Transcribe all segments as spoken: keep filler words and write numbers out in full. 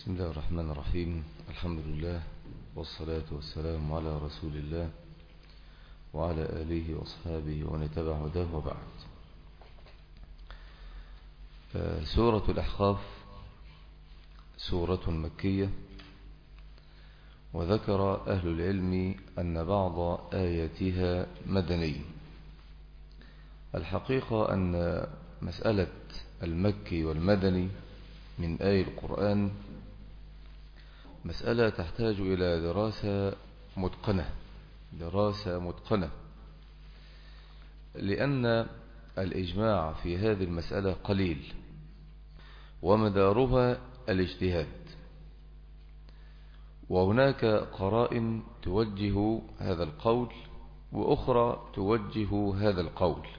بسم الله الرحمن الرحيم. الحمد لله والصلاة والسلام على رسول الله وعلى آله وأصحابه ومن تبع هداه وبعد. سورة الأحقاف سورة مكية، وذكر أهل العلم أن بعض آياتها مدني. الحقيقة أن مسألة المكي والمدني من آي القرآن مسألة تحتاج إلى دراسة متقنة دراسة متقنة لأن الإجماع في هذه المسألة قليل، ومدارها الاجتهاد، وهناك قرائن توجه هذا القول وأخرى توجه هذا القول.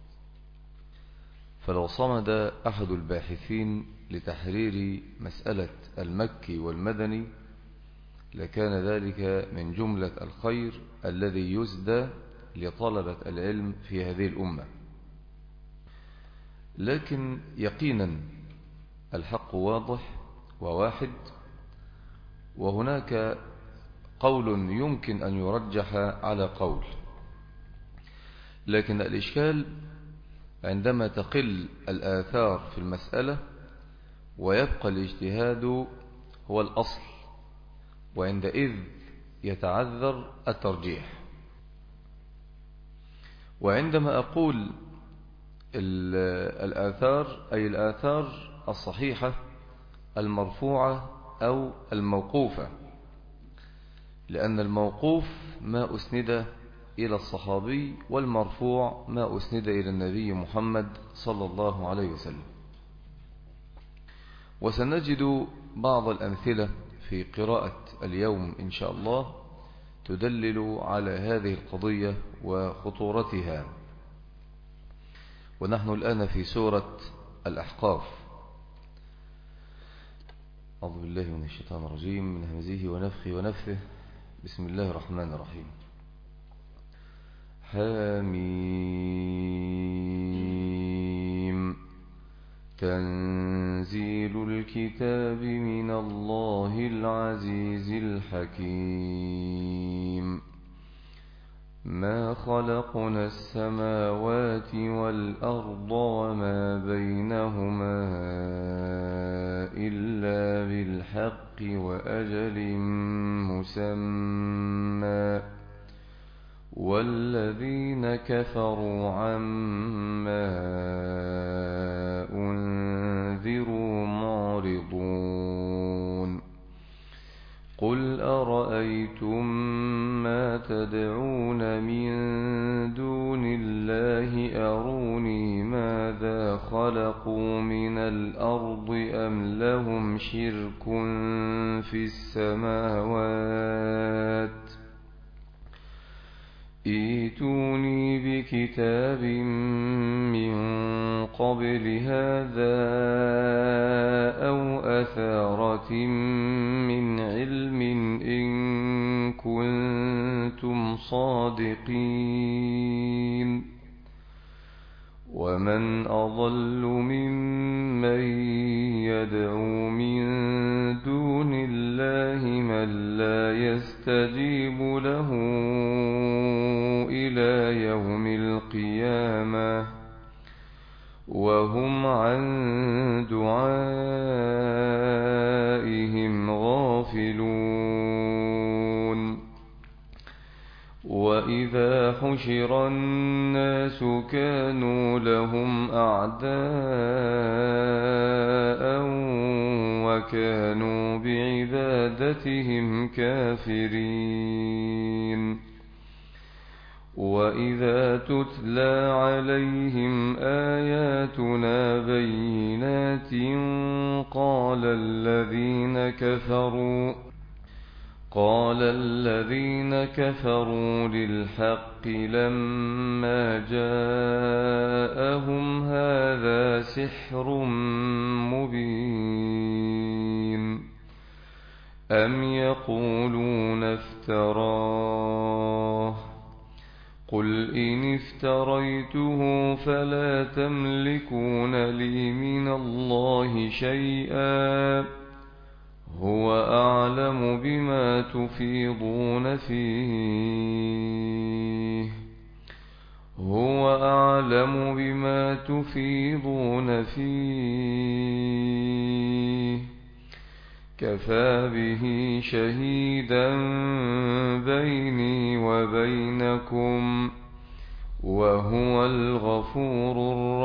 فلو صمد أحد الباحثين لتحرير مسألة المكي والمدني لكان ذلك من جملة الخير الذي يسدى لطلبة العلم في هذه الأمة. لكن يقينا الحق واضح وواحد، وهناك قول يمكن أن يرجح على قول، لكن الإشكال عندما تقل الآثار في المسألة ويبقى الاجتهاد هو الأصل، وعندئذ يتعذر الترجيح. وعندما أقول الآثار أي الآثار الصحيحة المرفوعة أو الموقوفة، لأن الموقوف ما أسند إلى الصحابي، والمرفوع ما أسند إلى النبي محمد صلى الله عليه وسلم. وسنجد بعض الأمثلة في قراءة اليوم إن شاء الله تدلل على هذه القضية وخطورتها. ونحن الآن في سورة الأحقاف. أعوذ بالله من الشيطان الرجيم من همزه ونفخه ونفثه. بسم الله الرحمن الرحيم. حميم تنزيل الكتاب من الله العزيز الحكيم. ما خلقنا السماوات والأرض وما بينهما إلا بالحق وأجل مسمى، والذين كفروا عما أنذروا معرضون. قل أرأيتم ما تدعون من دون الله أروني ماذا خلقوا من الأرض أم لهم شرك في السماوات. ائتوني بكتاب من قبل هذا أو أثارة من علم إن كنتم صادقين. ومن أضل ممن يدعو من دون الله من لا يستجيب له إلى يوم القيامة وهم عن دعائهم غافلون. وإذا حشر الناس كانوا لهم أعداء وكانوا بعبادتهم كافرين. وإذا تتلى عليهم آياتنا بينات قال الذين كفروا قال الذين كفروا للحق لما جاءهم هذا سحر مبين. أم يقولون افتراه قل إن افتريته فلا تملكون لي من الله شيئا تفيضون فيه هو أعلم بما تفيضون فيه كفى به شهيدا بيني وبينكم وهو الغفور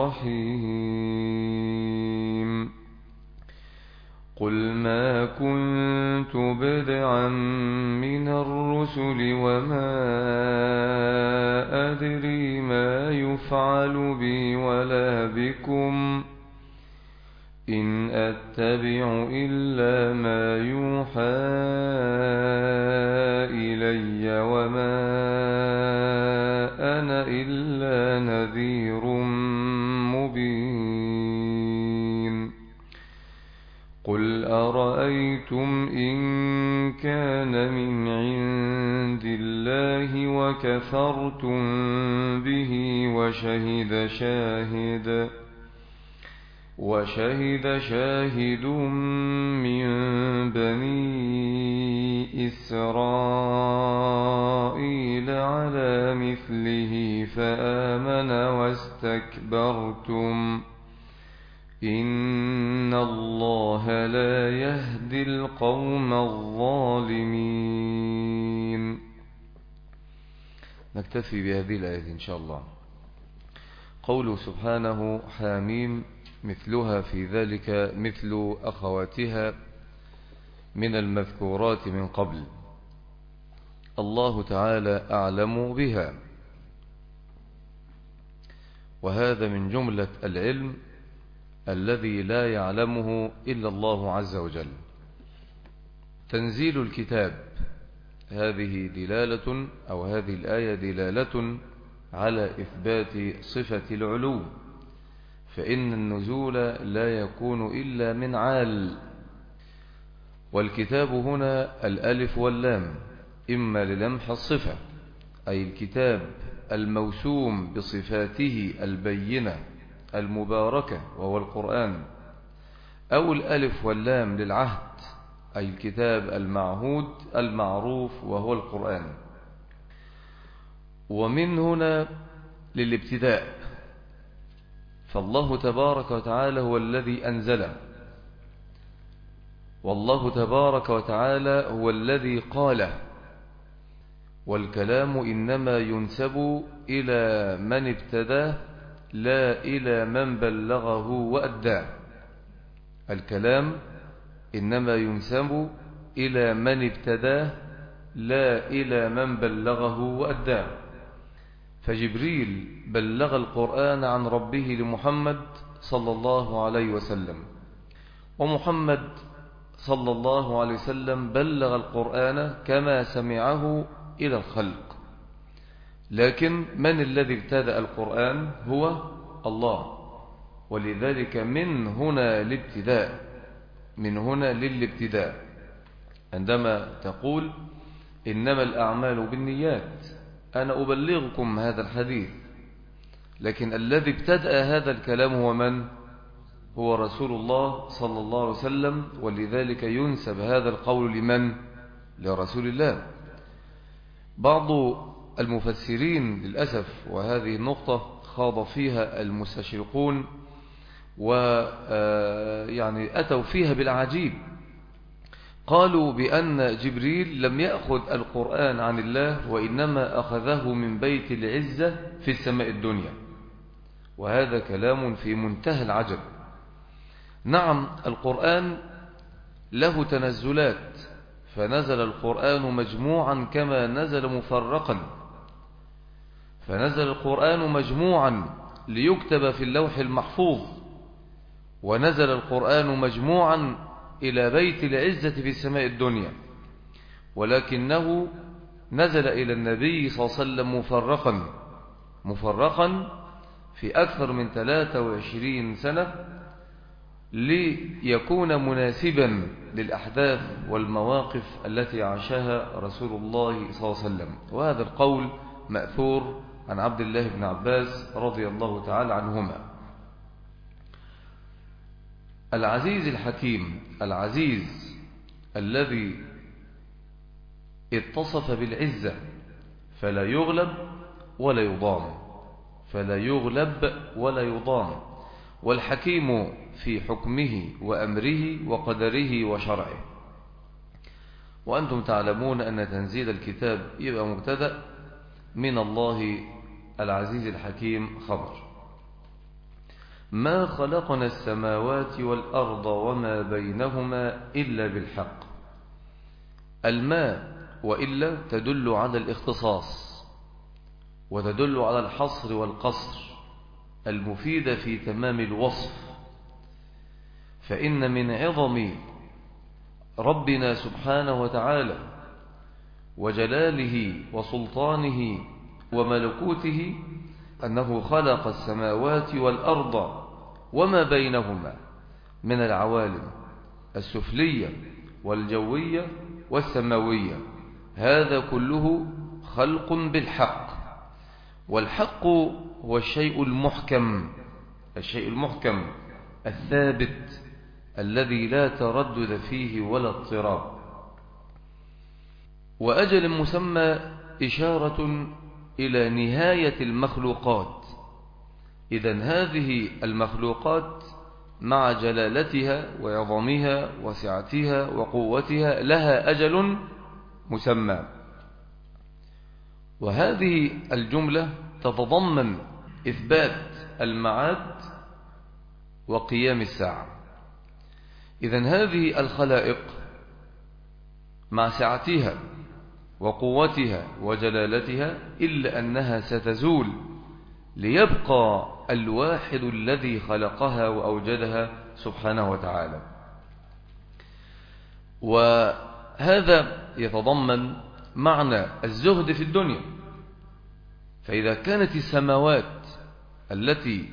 الرحيم قل ما كنت بدعا من الرسل وما أدري ما يفعل بي ولا بكم إن أتبع إلا ما يوحى إلي وما أنا إلا نذير مبين قل أرأيتم إن كان من عند الله وكفرتم به وشهد شاهد وشهد شاهد من بني إسرائيل على مثله فآمن واستكبرتم إن الله لا يهدي القوم الظالمين. نكتفي بهذه الآية إن شاء الله. قوله سبحانه حاميم مثلها في ذلك مثل أخواتها من المذكورات من قبل، الله تعالى أعلم بها، وهذا من جملة العلم الذي لا يعلمه إلا الله عز وجل. تنزيل الكتاب، هذه دلالة أو هذه الآية دلالة على إثبات صفة العلو، فإن النزول لا يكون إلا من عال. والكتاب هنا الألف واللام إما للمح الصفة، أي الكتاب الموسوم بصفاته البينة المباركة وهو القرآن، أو الألف واللام للعهد، أي الكتاب المعهود المعروف وهو القرآن. ومن هنا للابتداء، فالله تبارك وتعالى هو الذي أنزله، والله تبارك وتعالى هو الذي قاله، والكلام إنما ينسب إلى من ابتداه لا إلى من بلغه وأداه. الكلام إنما ينسب إلى من ابتداه لا إلى من بلغه وأداه. فجبريل بلغ القرآن عن ربه لمحمد صلى الله عليه وسلم، ومحمد صلى الله عليه وسلم بلغ القرآن كما سمعه إلى الخلق. لكن من الذي ابتدأ القرآن؟ هو الله، ولذلك من هنا الابتداء، من هنا للابتداء. عندما تقول إنما الأعمال بالنيات، أنا أبلغكم هذا الحديث، لكن الذي ابتدأ هذا الكلام هو من؟ هو رسول الله صلى الله عليه وسلم، ولذلك ينسب هذا القول لمن؟ لرسول الله. بعض المفسرين للأسف، وهذه النقطة خاض فيها المستشرقون ويعني أتوا فيها بالعجيب، قالوا بأن جبريل لم يأخذ القرآن عن الله، وإنما أخذه من بيت العزة في السماء الدنيا، وهذا كلام في منتهى العجب. نعم، القرآن له تنزلات، فنزل القرآن مجموعا كما نزل مفرقا، فنزل القرآن مجموعا ليكتب في اللوح المحفوظ، ونزل القرآن مجموعا إلى بيت العزة في السماء الدنيا، ولكنه نزل إلى النبي صلى الله عليه وسلم مفرقا مفرقا في أكثر من ثلاثة وعشرين سنة، ليكون مناسبا للأحداث والمواقف التي عاشها رسول الله صلى الله عليه وسلم. وهذا القول مأثور عن عبد الله بن عباس رضي الله تعالى عنهما. العزيز الحكيم، العزيز الذي اتصف بالعزة فلا يغلب ولا يضام، فلا يغلب ولا يضام، والحكيم في حكمه وأمره وقدره وشرعه. وأنتم تعلمون أن تنزيل الكتاب يبقى مبتدأ من الله العزيز الحكيم خبر. ما خلقنا السماوات والأرض وما بينهما إلا بالحق. الماء وإلا تدل على الاختصاص وتدل على الحصر والقصر المفيدة في تمام الوصف، فإن من عظم ربنا سبحانه وتعالى وجلاله وسلطانه وملكوته أنه خلق السماوات والأرض وما بينهما من العوالم السفلية والجوية والسماوية، هذا كله خلق بالحق. والحق هو الشيء المحكم، الشيء المحكم الثابت الذي لا تردد فيه ولا اضطراب. وأجل مسمى إشارة إلى نهاية المخلوقات. إذن هذه المخلوقات مع جلالتها وعظمها وسعتها وقوتها لها أجل مسمى، وهذه الجملة تتضمن إثبات المعاد وقيام الساعة. إذن هذه الخلائق مع سعتها وقوتها وجلالتها إلا أنها ستزول ليبقى الواحد الذي خلقها وأوجدها سبحانه وتعالى. وهذا يتضمن معنى الزهد في الدنيا. فإذا كانت السماوات التي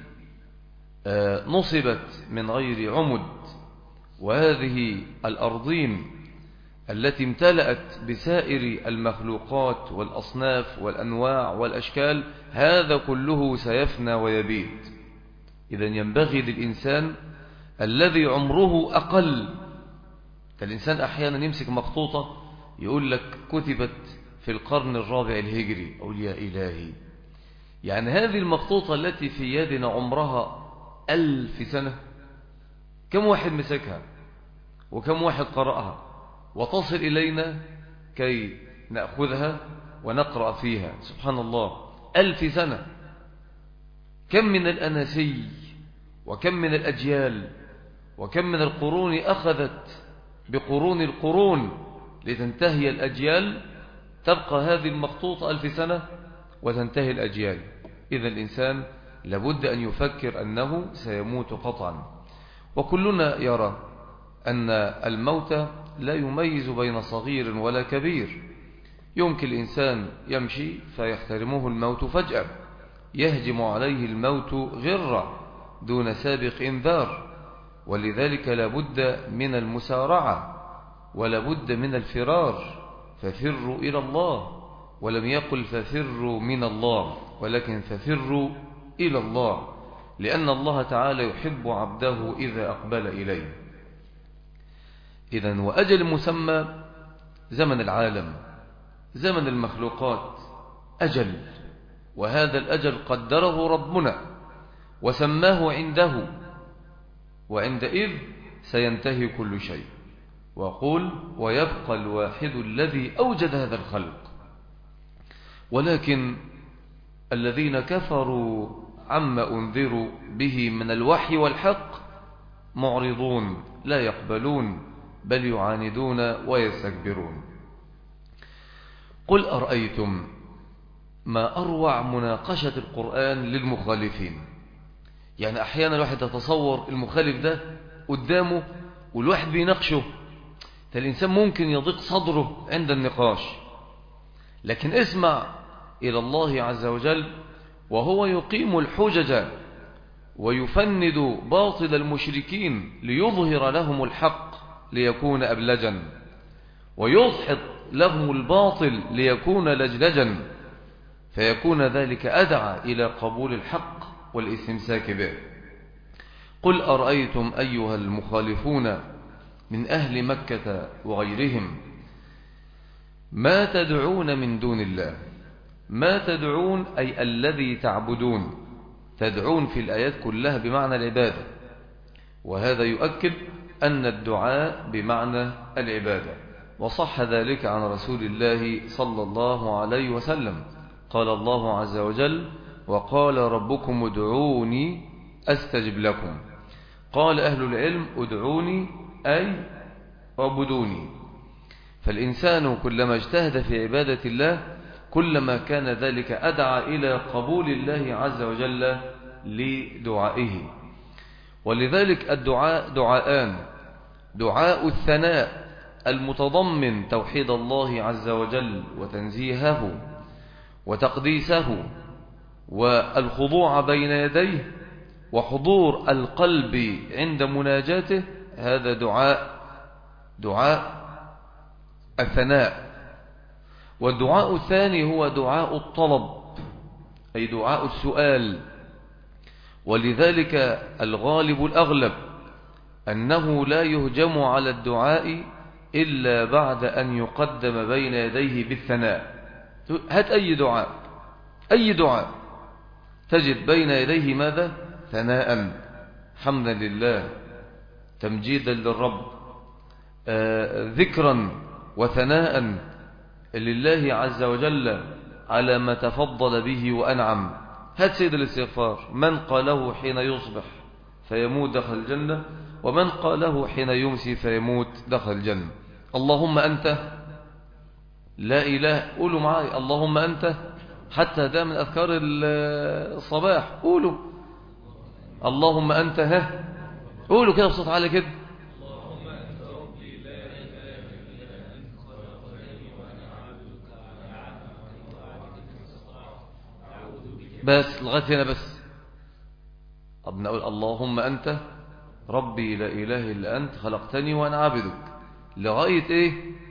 نصبت من غير عمد وهذه الأرضين التي امتلأت بسائر المخلوقات والأصناف والأنواع والأشكال، هذا كله سيفنى ويبيد. إذن ينبغي للإنسان الذي عمره أقل، الإنسان أحيانا يمسك مخطوطة يقول لك كتبت في القرن الرابع الهجري، أقول يا إلهي، يعني هذه المخطوطة التي في يدنا عمرها ألف سنة، كم واحد مسكها وكم واحد قرأها وتصل إلينا كي نأخذها ونقرأ فيها؟ سبحان الله، ألف سنة. كم من الأناسي وكم من الأجيال وكم من القرون أخذت بقرون القرون لتنتهي الأجيال، تبقى هذه المخطوطة ألف سنة وتنتهي الأجيال. إذا الإنسان لابد أن يفكر أنه سيموت قطعا، وكلنا يرى أن الموت لا يميز بين صغير ولا كبير. يمكن الإنسان يمشي فيحترمه الموت فجأة، يهجم عليه الموت غرة دون سابق إنذار. ولذلك لابد من المسارعة ولابد من الفرار، ففروا إلى الله، ولم يقل ففروا من الله، ولكن ففروا إلى الله، لأن الله تعالى يحب عبده إذا أقبل إليه. إذن وأجل مسمى زمن العالم، زمن المخلوقات أجل، وهذا الأجل قدره ربنا وسماه عنده، وعندئذ سينتهي كل شيء. وقل ويبقى الواحد الذي أوجد هذا الخلق. ولكن الذين كفروا عما أنذروا به من الوحي والحق معرضون لا يقبلون، بل يعاندون ويستكبرون. قل أرأيتم ما أروع مناقشة القرآن للمخالفين. يعني أحيانا الواحد يتصور المخالف ده قدامه والواحد بيناقشه، فالإنسان ممكن يضيق صدره عند النقاش. لكن اسمع إلى الله عز وجل وهو يقيم الحجج ويفند باطل المشركين ليظهر لهم الحق ليكون أبلجا، ويضحط لهم الباطل ليكون لجلجا، فيكون ذلك أدعى إلى قبول الحق والاستمساك به. قل أرأيتم أيها المخالفون من أهل مكة وغيرهم ما تدعون من دون الله. ما تدعون أي الذي تعبدون. تدعون في الآيات كلها بمعنى العبادة، وهذا يؤكد أن الدعاء بمعنى العبادة. وصح ذلك عن رسول الله صلى الله عليه وسلم. قال الله عز وجل: وقال ربكم ادعوني أستجب لكم. قال أهل العلم: ادعوني أي اعبدوني. فالإنسان كلما اجتهد في عبادة الله كلما كان ذلك أدعى إلى قبول الله عز وجل لدعائه. ولذلك الدعاء دعاءان: دعاء الثناء المتضمن توحيد الله عز وجل وتنزيهه وتقديسه والخضوع بين يديه وحضور القلب عند مناجاته، هذا دعاء دعاء الثناء. والدعاء الثاني هو دعاء الطلب، أي دعاء السؤال. ولذلك الغالب الأغلب أنه لا يهجم على الدعاء إلا بعد أن يقدم بين يديه بالثناء. هات أي دعاء، أي دعاء تجد بين يديه ماذا؟ ثناء، حمدا لله، تمجيدا للرب، آه ذكرا وثناء لله عز وجل على ما تفضل به وأنعم. هات سيد الاستغفار: من قاله حين يصبح فيموت دخل الجنة، ومن قاله حين يمسي فيموت دخل الجنة. اللهم أنت لا إله، قولوا معي اللهم أنت، حتى ده من أذكار الصباح. قولوا اللهم أنت، ها قولوا كده بصوت عالي كده: اللهم أنت ربي لا إله إلا أنت خلقتني وأنا عبدك وأنا عبدك وأعبدك ما استطعت أعوذ بك. بس لغاية هنا بس. طب نقول اللهم أنت ربي لا إله إلا أنت خلقتني وأنا عبدك لغاية إيه؟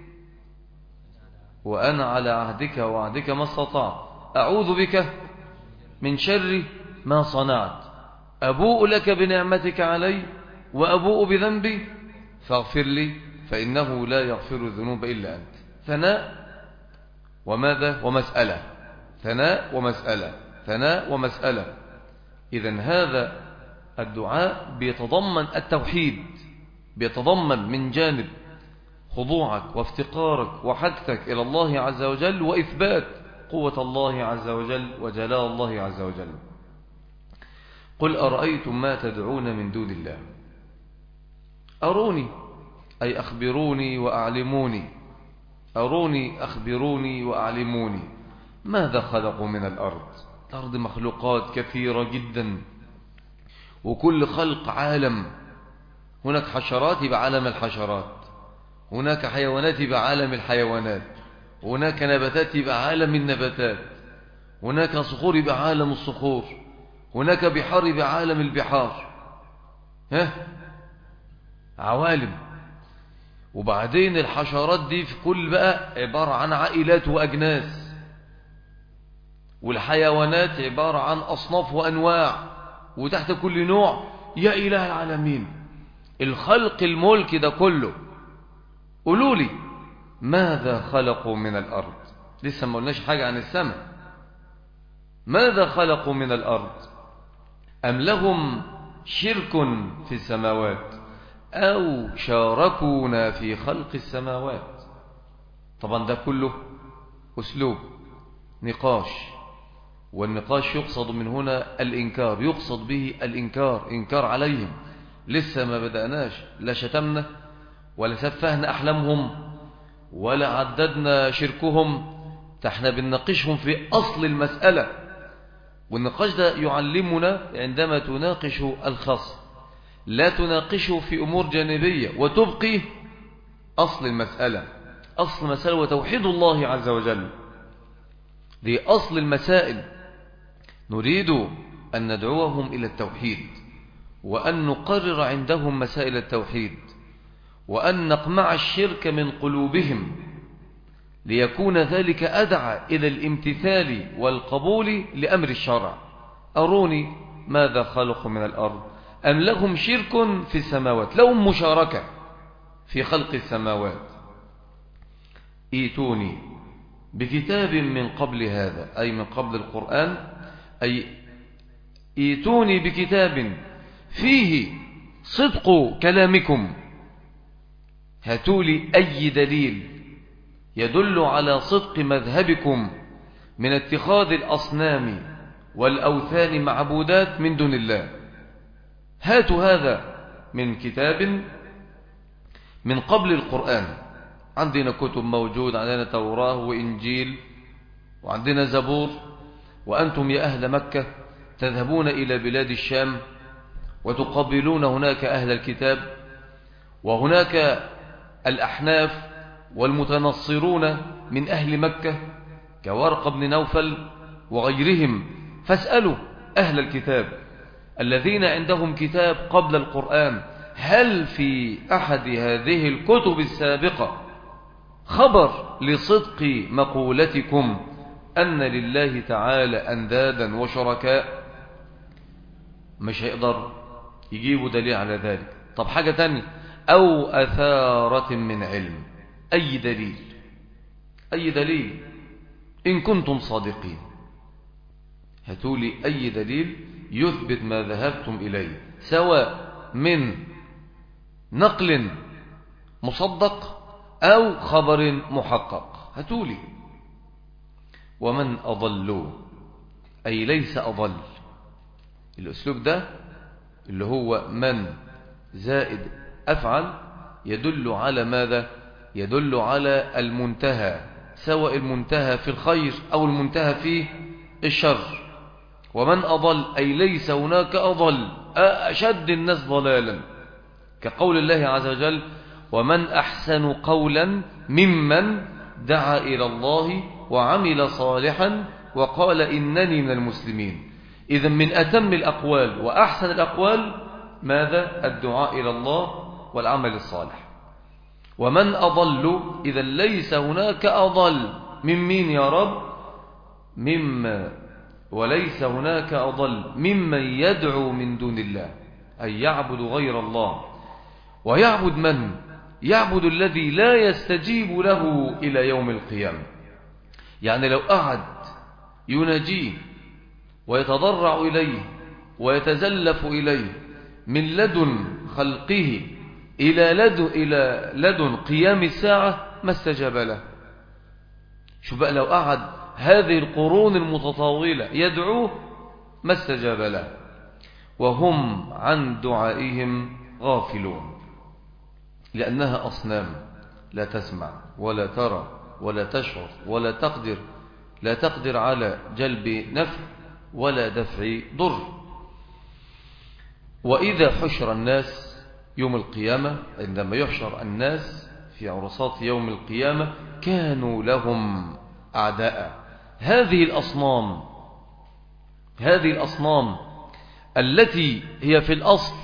وأنا على عهدك وعهدك ما استطعت أعوذ بك من شر ما صنعت أبوء لك بنعمتك علي وأبوء بذنبي فاغفر لي فإنه لا يغفر الذنوب إلا أنت. ثناء وماذا؟ ومسألة. ثناء ومسألة، ثناء ومسألة. إذن هذا الدعاء بيتضمن التوحيد، بيتضمن من جانب خضوعك وافتقارك وحاجتك إلى الله عز وجل وإثبات قوة الله عز وجل وجلال الله عز وجل. قل أرأيتم ما تدعون من دون الله. أروني أي أخبروني وأعلموني. أروني أخبروني وأعلموني ماذا خلقوا من الأرض. الأرض مخلوقات كثيرة جدا، وكل خلق عالم. هناك حشرات بعالم الحشرات، هناك حيوانات بعالم الحيوانات، هناك نباتات بعالم النباتات، هناك صخور بعالم الصخور، هناك بحار بعالم البحار. ها عوالم. وبعدين الحشرات دي في كل بقى عبارة عن عائلات وأجناس، والحيوانات عبارة عن أصناف وأنواع، وتحت كل نوع يا إله العالمين. الخلق الملك ده كله، قولوا لي ماذا خلقوا من الأرض. لسه ما قلناش حاجة عن السماء. ماذا خلقوا من الأرض؟ أم لهم شرك في السماوات أو شاركونا في خلق السماوات. طبعا ده كله أسلوب نقاش، والنقاش يقصد من هنا الإنكار، يقصد به الإنكار، إنكار عليهم. لسه ما بدأناش، لا شتمنا ولا سفهنا أحلامهم ولا عددنا شركهم. احنا بنناقشهم في أصل المسألة، والنقاش ده يعلمنا عندما تناقش الخصم لا تناقشه في أمور جانبية وتبقي أصل المسألة. أصل المسألة وتوحيد الله عز وجل، دي أصل المسائل. نريد أن ندعوهم إلى التوحيد، وأن نقرر عندهم مسائل التوحيد، وأن نقمع الشرك من قلوبهم، ليكون ذلك أدعى إلى الامتثال والقبول لأمر الشرع. أروني ماذا خلقوا من الأرض أم لهم شرك في السماوات، لهم مشاركة في خلق السماوات. ايتوني بكتاب من قبل هذا، أي من قبل القرآن، أي ايتوني بكتاب فيه صدق كلامكم، هاتولي أي دليل يدل على صدق مذهبكم من اتخاذ الأصنام والأوثان معبودات من دون الله. هاتوا هذا من كتاب من قبل القرآن. عندنا كتب موجود، عندنا توراة وإنجيل وعندنا زبور، وأنتم يا أهل مكة تذهبون إلى بلاد الشام وتقابلون هناك أهل الكتاب، وهناك الأحناف والمتنصرون من أهل مكة كورق بن نوفل وغيرهم، فاسألوا أهل الكتاب الذين عندهم كتاب قبل القرآن، هل في أحد هذه الكتب السابقة خبر لصدق مقولتكم أن لله تعالى أندادا وشركاء؟ مش هيقدر يجيبوا دليل على ذلك. طب حاجة تانية، أو أثارة من علم، أي دليل، أي دليل إن كنتم صادقين، هاتولي أي دليل يثبت ما ذهبتم إليه، سواء من نقل مصدق أو خبر محقق، هاتولي. ومن أضل، أي ليس أضل. الأسلوب ده اللي هو من زائد أفعل يدل على ماذا؟ يدل على المنتهى، سواء المنتهى في الخير أو المنتهى في الشر. ومن أضل أي ليس هناك أضل، أشد الناس ضلالا، كقول الله عز وجل: ومن أحسن قولا ممن دعا إلى الله وعمل صالحا وقال إنني من المسلمين. إذن من أتم الأقوال وأحسن الأقوال ماذا؟ الدعاء إلى الله والعمل الصالح. ومن أضل، إذا ليس هناك أضل من مين يا رب؟ مما وليس هناك أضل ممن يدعو من دون الله، أي يعبد غير الله. ويعبد من؟ يعبد الذي لا يستجيب له إلى يوم القيامة. يعني لو قعد يناجيه ويتضرع إليه ويتزلف إليه من لدن خلقه إلى لدن, إلى لدن قيام الساعة ما استجاب له. شو بقى لو قعد هذه القرون المتطاولة يدعوه ما استجاب له، وهم عن دعائهم غافلون، لأنها أصنام لا تسمع ولا ترى ولا تشعر ولا تقدر لا تقدر على جلب نفع ولا دفع ضر. وإذا حشر الناس يوم القيامة، عندما يحشر الناس في عرصات يوم القيامة، كانوا لهم أعداء. هذه الأصنام هذه الأصنام التي هي في الأصل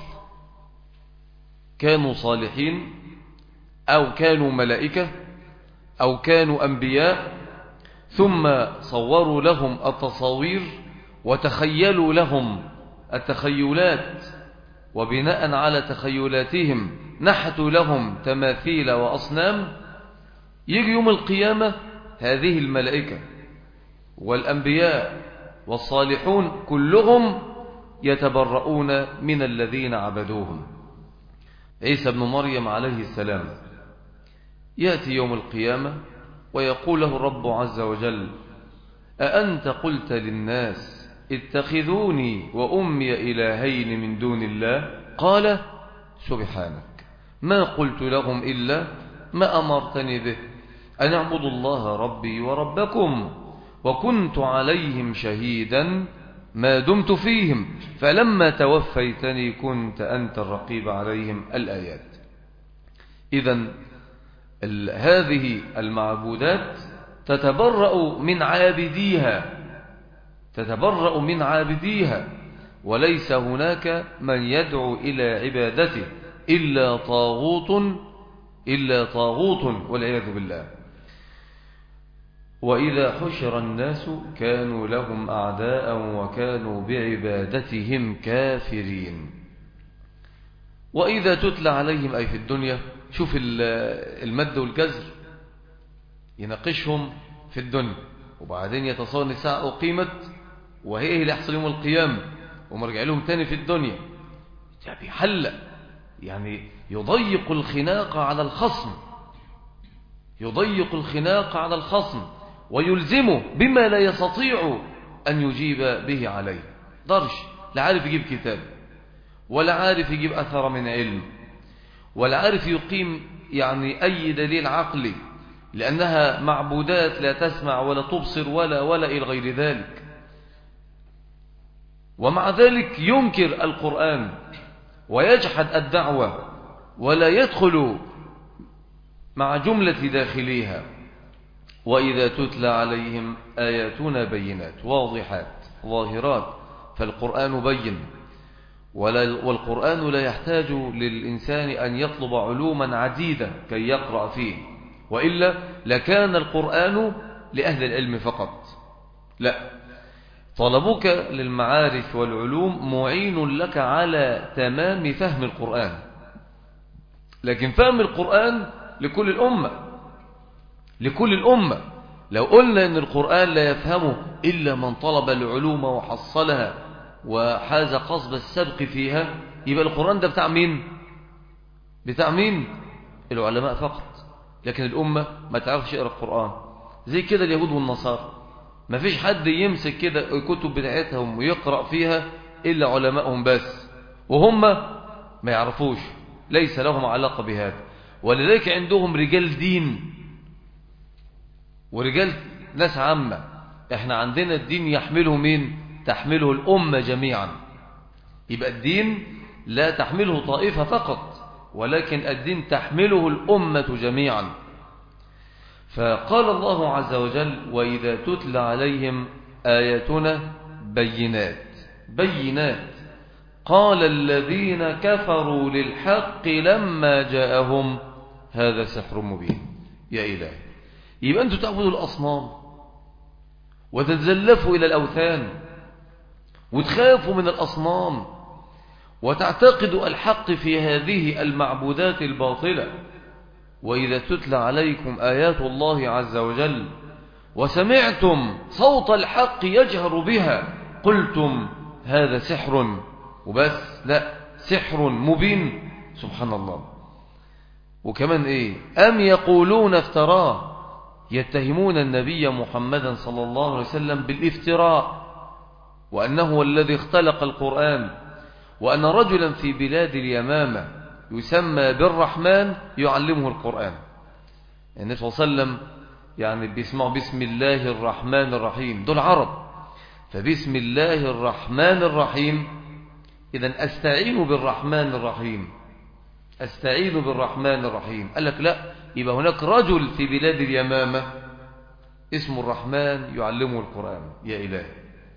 كانوا صالحين أو كانوا ملائكة أو كانوا أنبياء، ثم صوروا لهم التصاوير وتخيلوا لهم التخيلات، وبناء على تخيلاتهم نحتوا لهم تماثيل وأصنام. يجي يوم القيامة هذه الملائكة والأنبياء والصالحون كلهم يتبرؤون من الذين عبدوهم. عيسى بن مريم عليه السلام يأتي يوم القيامة ويقول له الرب عز وجل: أأنت قلت للناس اتخذوني وأمي إلهين من دون الله؟ قال: سبحانك، ما قلت لهم إلا ما أمرتني به، أن اعبدوا الله ربي وربكم، وكنت عليهم شهيدا ما دمت فيهم، فلما توفيتني كنت أنت الرقيب عليهم. الآيات. إذن هذه المعبودات تتبرأ من عابديها تتبرأ من عابديها وليس هناك من يدعو إلى عبادته إلا طاغوت إلا طاغوت والعياذ بالله. وإذا حشر الناس كانوا لهم أعداء وكانوا بعبادتهم كافرين. وإذا تتلى عليهم، أي في الدنيا، شوف المد والجزر، يناقشهم في الدنيا، وبعدين يتصور ان الساعة أقيمت وهي اللي يحصل يوم القيامة ومرجع لهم تاني في الدنيا. يعني بيحلق، يعني يضيق الخناق على الخصم، يضيق الخناق على الخصم ويلزمه بما لا يستطيع أن يجيب به عليه. درش لا عارف يجيب كتاب، ولا عارف يجيب أثر من علم، ولا عارف يقيم يعني أي دليل عقلي، لأنها معبودات لا تسمع ولا تبصر ولا ولا إلى غير ذلك. ومع ذلك ينكر القرآن ويجحد الدعوة ولا يدخل مع جملة داخليها. وإذا تتلى عليهم آياتنا بينات واضحات ظاهرات، فالقرآن بين، والقرآن لا يحتاج للإنسان أن يطلب علوما عديدة كي يقرأ فيه، وإلا لكان القرآن لأهل العلم فقط. لا، طلبك للمعارف والعلوم معين لك على تمام فهم القرآن، لكن فهم القرآن لكل الأمة، لكل الأمة. لو قلنا أن القرآن لا يفهمه إلا من طلب العلوم وحصلها وحاز قصب السبق فيها، يبقى القرآن ده بتاع مين؟ بتاع مين؟ العلماء فقط. لكن الأمة ما تعرفش يقرأ القرآن، زي كده اليهود والنصارى، ما فيش حد يمسك كده الكتب بتاعتهم ويقرأ فيها إلا علمائهم بس، وهم ما يعرفوش، ليس لهم علاقة بهذا. ولذلك عندهم رجال دين ورجال ناس عامة. احنا عندنا الدين يحمله مين؟ تحمله الأمة جميعا. يبقى الدين لا تحمله طائفة فقط، ولكن الدين تحمله الأمة جميعا. فقال الله عز وجل: وإذا تتلى عليهم آياتنا بينات. بينات. قال الذين كفروا للحق لما جاءهم هذا سحر مبين. يا إله، يبقى أنتم تعبدوا الأصنام وتتزلفوا إلى الأوثان وتخافوا من الأصنام وتعتقدوا الحق في هذه المعبودات الباطلة. وإذا تتلى عليكم آيات الله عز وجل وسمعتم صوت الحق يجهر بها قلتم هذا سحر وبس. لا، سحر مبين. سبحان الله. وكمان إيه؟ أم يقولون افتراه، يتهمون النبي محمدا صلى الله عليه وسلم بالافتراء، وأنه هو الذي اختلق القرآن، وأن رجلا في بلاد اليمامة يسمى بالرحمن يعلمه القرآن. النبي صلى الله عليه وسلم يعني بيسمعوا بسم الله الرحمن الرحيم، دول عرب، فبسم الله الرحمن الرحيم، إذن أستعين بالرحمن الرحيم، أستعين بالرحمن الرحيم. قال لك لا، يبقى هناك رجل في بلاد اليمامة اسمه الرحمن يعلمه القرآن. يا إلهي.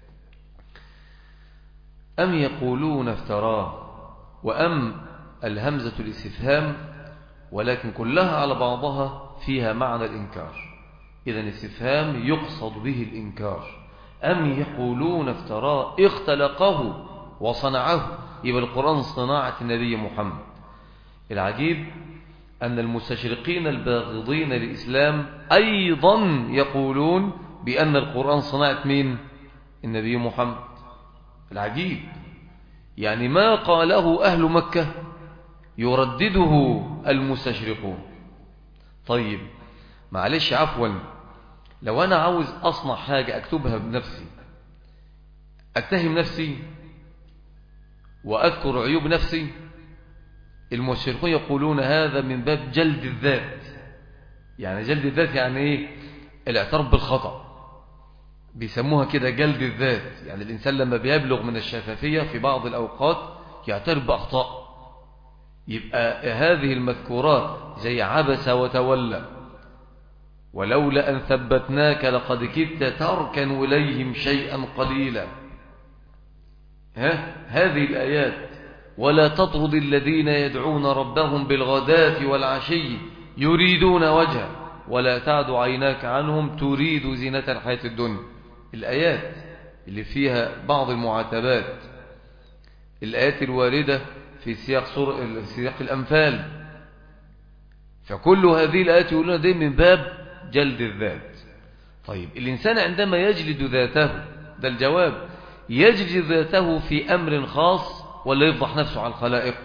أم يقولون افتراه، وأم الهمزة الاستفهام، ولكن كلها على بعضها فيها معنى الإنكار. إذن الاستفهام يقصد به الإنكار. أم يقولون افتراه، اختلقه وصنعه، يبقى القرآن صناعة النبي محمد. العجيب أن المستشرقين الباغضين للإسلام أيضا يقولون بأن القرآن صناعة مين؟ النبي محمد. العجيب، يعني ما قاله أهل مكة يردده المستشرقون. طيب معلش عفوا، لو أنا عاوز أصنع حاجة أكتبها بنفسي، أتهم نفسي وأذكر عيوب نفسي، المستشرقون يقولون هذا من باب جلد الذات. يعني جلد الذات يعني إيه؟ الاعتراف بالخطأ، بيسموها كده جلد الذات. يعني الإنسان لما بيبلغ من الشفافية في بعض الأوقات يعترف بأخطاء. يبقى هذه المذكورات زي عبس وتولى ولولا أن ثبتناك لقد كدت تركن إليهم شيئا قليلا. ها؟ هذه الآيات: ولا تطرد الذين يدعون ربهم بالغداة والعشي يريدون وجهه ولا تعد عيناك عنهم تريد زينة الحياة الدنيا. الآيات اللي فيها بعض المعاتبات، الآيات الواردة في سياق سورة سياق الأنفال. فكل هذه الآيات يقولون دي من باب جلد الذات. طيب الإنسان عندما يجلد ذاته، ده الجواب، يجلد ذاته في أمر خاص ولا يفضح نفسه على الخلائق؟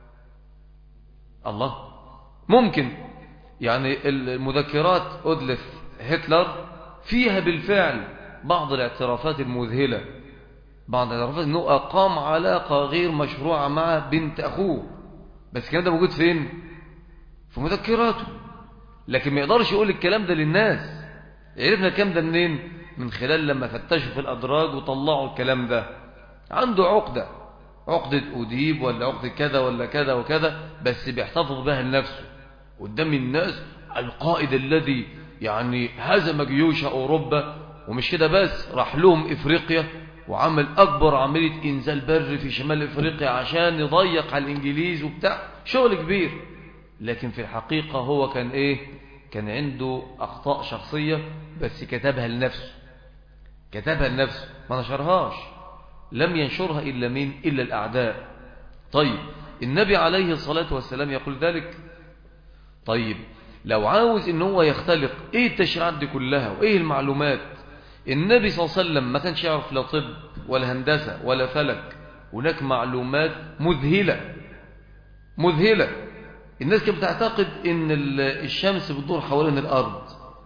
الله، ممكن يعني المذكرات أدلف هتلر فيها بالفعل بعض الاعترافات المذهلة، بعض الاعترافات أنه أقام علاقة غير مشروعة مع بنت أخوه، بس الكلام ده موجود فين؟ في مذكراته. لكن ما يقدرش يقول الكلام ده للناس. عرفنا الكلام ده منين؟ من خلال لما فتشوا في الأدراج وطلعوا الكلام ده. عنده عقدة، عقدة أديب ولا عقدة كذا ولا كذا وكذا، بس بيحتفظ بها لنفسه قدام الناس، القائد الذي يعني هزم جيوش أوروبا. ومش كده بس، راح لهم إفريقيا وعمل أكبر عملية إنزال بري في شمال إفريقيا عشان يضيق على الإنجليز وبتاع، شغل كبير. لكن في الحقيقة هو كان إيه؟ كان عنده أخطاء شخصية بس كتبها لنفسه، كتبها لنفسه ما نشرهاش. لم ينشرها إلا مين؟ إلا الأعداء. طيب النبي عليه الصلاة والسلام يقول ذلك. طيب لو عاوز إن هو يختلق إيه التشريعات دي كلها وإيه المعلومات، النبي صلى الله عليه وسلم ما كانش يعرف لا طب ولا هندسة ولا فلك. هناك معلومات مذهلة مذهلة. الناس كانت بتعتقد إن الشمس بتدور حوالين الأرض.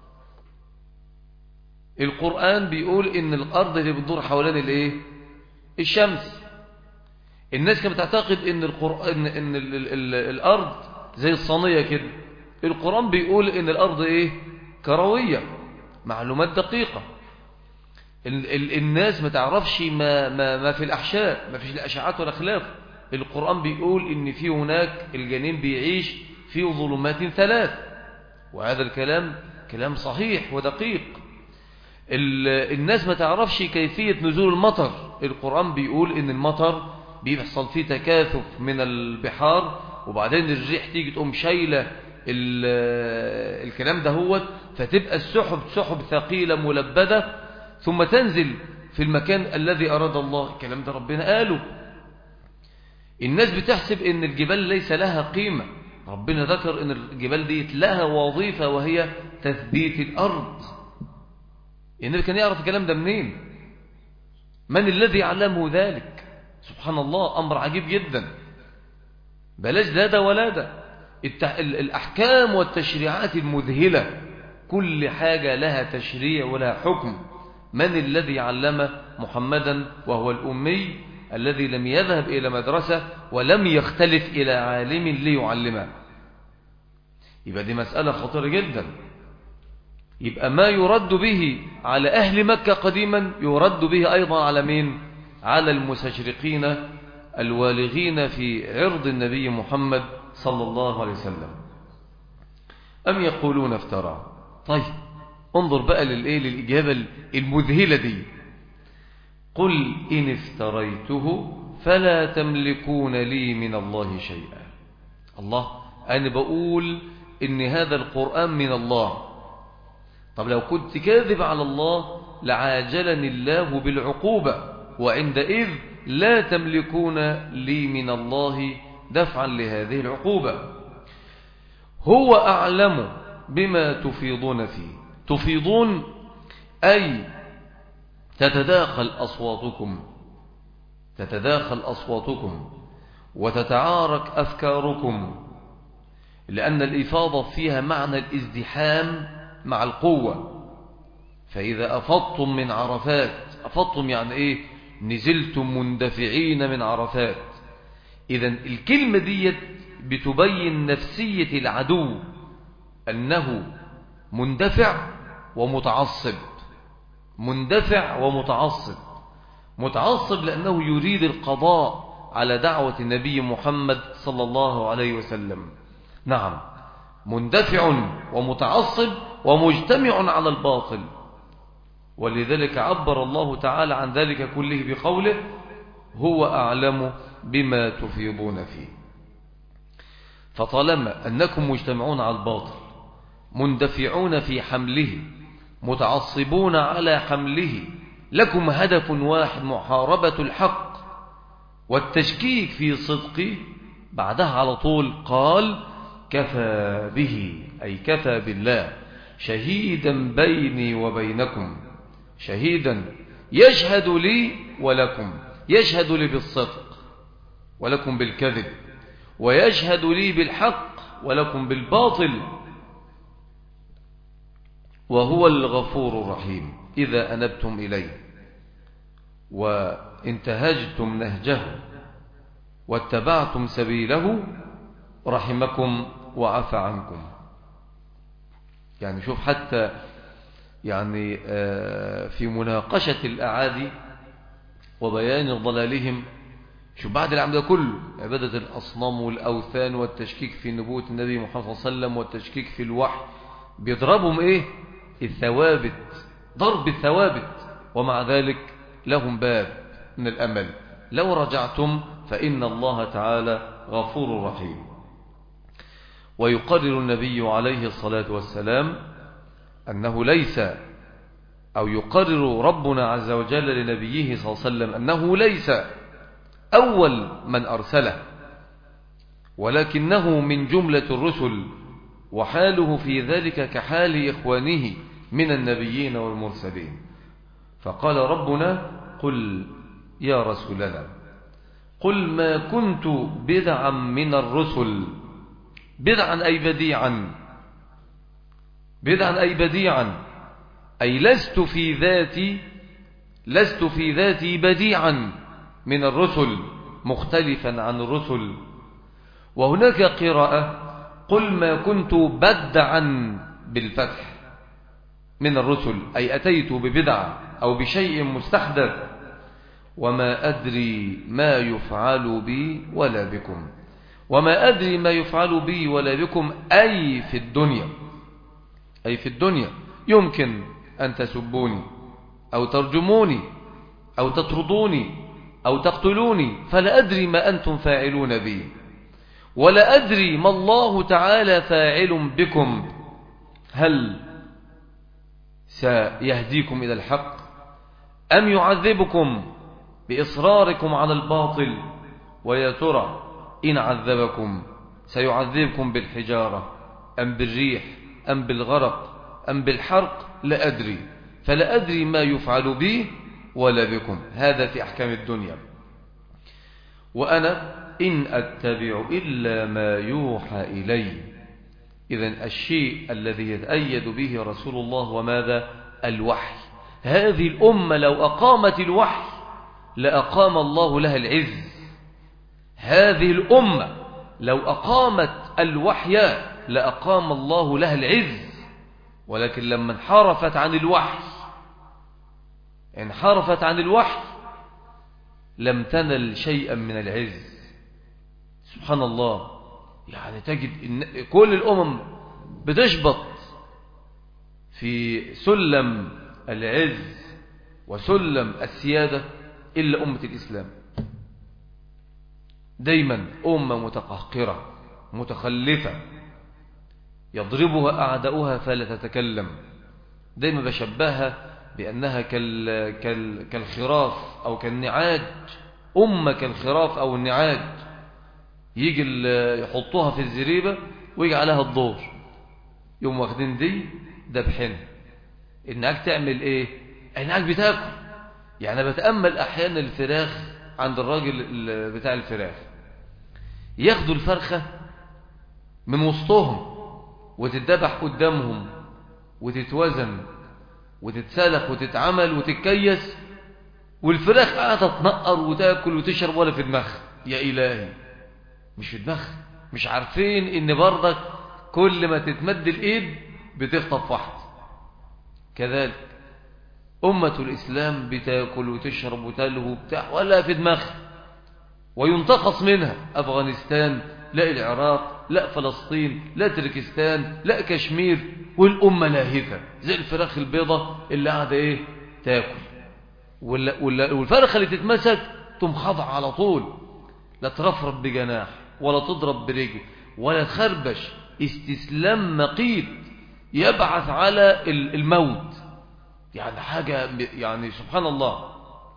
القرآن بيقول إن الأرض اللي بتدور حوالين الإيه؟ الشمس. الناس كانت بتعتقد إن القرآن إن ال ال ال الأرض زي الصينية كده. القرآن بيقول إن الأرض إيه؟ كروية. معلومات دقيقة. ال ال الناس ما تعرفش ما, ما, ما في الأحشاء، ما فيش الأشعات ولا خلاف. القرآن بيقول إن في هناك الجنين بيعيش في ظلمات ثلاث، وهذا الكلام كلام صحيح ودقيق. الناس ما تعرفش كيفية نزول المطر. القرآن بيقول إن المطر بيحصل فيه تكاثف من البحار، وبعدين الريح تيجي تقوم شايلة الكلام ده هو، فتبقى السحب سحب ثقيلة ملبدة، ثم تنزل في المكان الذي أراد الله. الكلام ده ربنا قاله. الناس بتحسب إن الجبال ليس لها قيمة. ربنا ذكر إن الجبال دي لها وظيفة وهي تثبيت الأرض. النبي كان يعرف الكلام ده منين؟ من الذي علمه ذلك؟ سبحان الله، أمر عجيب جدا. بلاش لا ده ولا ده. الأحكام والتشريعات المذهلة، كل حاجة لها تشريع ولها حكم. من الذي علم محمدا وهو الأمي الذي لم يذهب إلى مدرسة ولم يختلف إلى عالم ليعلمه؟ يبقى دي مسألة خطيرة جدا. يبقى ما يرد به على أهل مكة قديما يرد به أيضا على مين؟ على المستشرقين الوالغين في عرض النبي محمد صلى الله عليه وسلم. أم يقولون افترى؟ طيب انظر بقى للإيه؟ للإجابة المذهلة دي. قل إن افتريته فلا تملكون لي من الله شيئا. الله، أنا بقول إن هذا القرآن من الله. طب لو كنت كاذب على الله لعاجلني الله بالعقوبة، وعندئذ لا تملكون لي من الله دفعا لهذه العقوبة. هو أعلم بما تفيضون فيه. تفيضون أي تتداخل أصواتكم، تتداخل أصواتكم وتتعارك أفكاركم، لأن الإفاضة فيها معنى الازدحام مع القوة. فإذا أفضتم من عرفات، أفضتم يعني إيه؟ نزلتم مندفعين من عرفات. إذن الكلمة دي بتبين نفسية العدو، أنه مندفع ومتعصب. مندفع ومتعصب. متعصب لأنه يريد القضاء على دعوة النبي محمد صلى الله عليه وسلم. نعم، مندفع ومتعصب ومجتمع على الباطل. ولذلك عبر الله تعالى عن ذلك كله بقوله هو أعلم بما تفيضون فيه. فطالما أنكم مجتمعون على الباطل، مندفعون في حمله، متعصبون على حمله، لكم هدف واحد، محاربة الحق والتشكيك في صدقه، بعدها على طول قال كفى به، أي كفى بالله شهيدا بيني وبينكم، شهيدا يشهد لي ولكم، يشهد لي بالصدق ولكم بالكذب، ويشهد لي بالحق ولكم بالباطل، وهو الغفور الرحيم إذا أنبتم إليه وانتهجتم نهجه واتبعتم سبيله رحمكم وعفى عنكم. يعني شوف حتى يعني في مناقشة الأعادي وبيان ضلالهم، شوف بعد العام ده كله عبادة الأصنام والأوثان والتشكيك في نبوة النبي محمد صلى الله عليه وسلم والتشكيك في الوحي، بيضربهم إيه؟ الثوابت، ضرب الثوابت، ومع ذلك لهم باب من الأمل لو رجعتم فإن الله تعالى غفور رحيم. ويقرر النبي عليه الصلاة والسلام أنه ليس، أو يقرر ربنا عز وجل لنبيه صلى الله عليه وسلم أنه ليس أول من أرسله، ولكنه من جملة الرسل، وحاله في ذلك كحال إخوانه من النبيين والمرسلين. فقال ربنا: قل يا رسولنا، قل ما كنت بدعا من الرسل، بدعا أي بديعا، بدعا أي بديعا، أي لست في ذاتي، لست في ذاتي بديعا من الرسل، مختلفا عن الرسل. وهناك قراءة: قل ما كنت بدعا بالفتح من الرسل، أي أتيت ببدعة أو بشيء مستحدث، وما أدري ما يفعل بي ولا بكم، وما أدري ما يفعل بي ولا بكم، أي في الدنيا، أي في الدنيا يمكن أن تسبوني أو ترجموني أو تطردوني أو تقتلوني، فلا أدري ما أنتم فاعلون بي، ولا أدري ما الله تعالى فاعل بكم، هل سيهديكم إلى الحق أم يعذبكم بإصراركم على الباطل، ويا ترى إن عذبكم سيعذبكم بالحجارة أم بالريح أم بالغرق أم بالحرق، لا أدري، فلا أدري ما يفعل بي ولا بكم. هذا في أحكام الدنيا. وأنا إن أتبع إلا ما يوحى إلي. إذن الشيء الذي يتأيد به رسول الله وماذا؟ الوحي. هذه الأمة لو أقامت الوحي لأقام الله لها العز. هذه الأمة لو أقامت الوحي لأقام الله لها العز، ولكن لما انحرفت عن الوحي، انحرفت عن الوحي لم تنل شيئا من العز. سبحان الله، يعني تجد إن كل الأمم بتشبط في سلم العز وسلم السيادة إلا أمة الإسلام. دايما أمة متقهقرة متخلفة يضربها أعداؤها فلا تتكلم. دايما بشبهها بأنها كال... كال... كالخراف أو كالنعاج. أمة كالخراف أو النعاج، يجي يحطوها في الزريبة ويجي عليها الدور، يوم واخدين دي دبحين. النعاج تعمل ايه؟ النعاج بتاكل. يعني بتأمل أحيانا الفراخ عند الراجل بتاع الفراخ، ياخدوا الفرخة من وسطهم وتتذبح قدامهم وتتوزن وتتسلخ وتتعمل وتتكيس، والفراخ قاعدة تنقر وتاكل وتشرب ولا في دماغها. يا إلهي، مش في دماغها. مش عارفين ان برضك كل ما تتمد الايد بتخطف واحد. كذلك أمة الإسلام بتاكل وتشرب وتلهو بتاع ولا في دماغها، وينتقص منها أفغانستان، لا العراق، لا فلسطين، لا تركستان، لا كشمير، والأمة لاهثة زي الفراخ البيضة اللي قاعدة ايه تاكل، والفرخة اللي تتمسك تمخضع على طول، لا ترفرف بجناح ولا تضرب برجل ولا تخربش. استسلام مقيت يبعث على الموت. يعني حاجة يعني سبحان الله.